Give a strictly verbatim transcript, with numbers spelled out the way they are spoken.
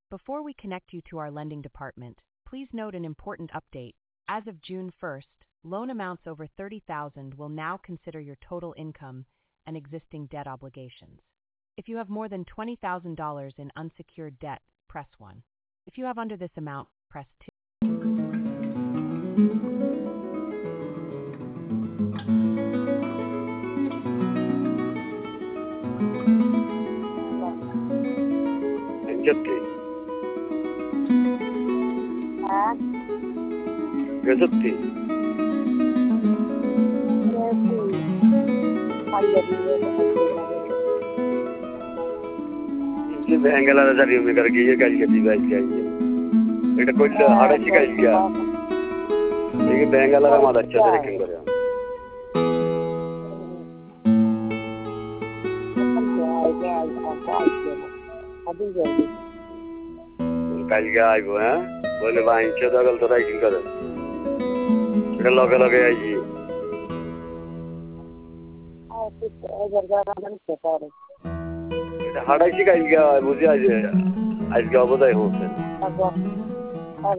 Before we connect you to our lending department, please note an important update. As of June first, loan amounts over thirty thousand dollars will now consider your total income and existing debt obligations. If you have more than twenty thousand dollars in unsecured debt, press one. If you have under this amount, press two. Gatti. Gazatti. Ini Bengala dari mereka kerja kerja di baik kerja. Itu kau ada sih kerja. Ini Bengala ramai ada cerita kerja. Kerja ibu, ha? Boleh main cerita kalau tu lagi kerja. Kalau kalau kerja aja. Itu ada sih kerja, bukan aja. Aja apa dah itu.